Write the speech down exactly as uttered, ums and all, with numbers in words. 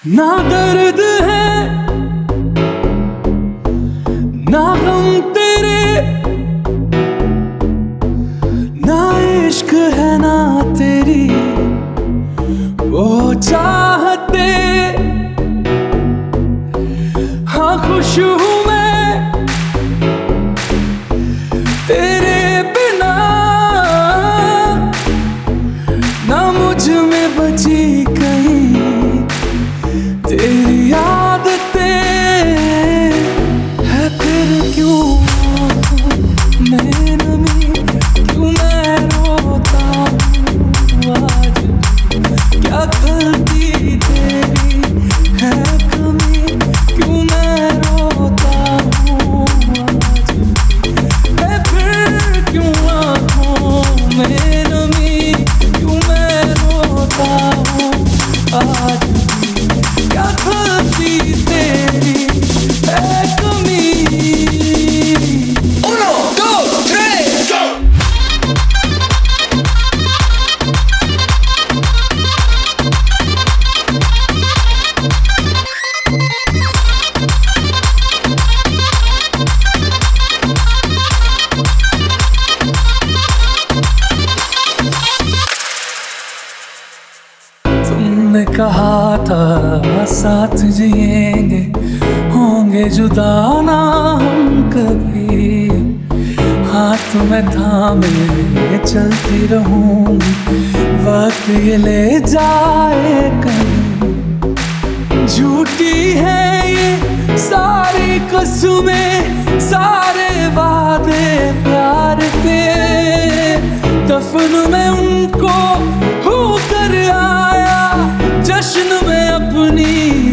ना दर्द है ना गम तेरे, ना इश्क है ना तेरी वो चाहते। हाँ खुश हूँ मैं तेरे बिना, ना मुझ में बची कहीं तेरी आदतें। है फिर क्यों मैं नमी, क्यों मैं रोता हूँ आज भी? क्या गलती तेरी है कमी, क्यों मैं रोता हूँ आज भी? है फिर क्यों आँखों में नमी, क्यों मैं रोता हूँ आज भी? क्या गलती तेरी है कमी। Uno, dos, tres, go! तुमने कहा था साथ जिएंगे, होंगे जुदा ना हम कभी। हाथ में थामे चलती रहूंगी, वक्त ये ले जाए कहीं। झूठी है ये सारी कसमें, सारे वादे प्यार के। दफन में उनको होकर आया, जश्न में अपनी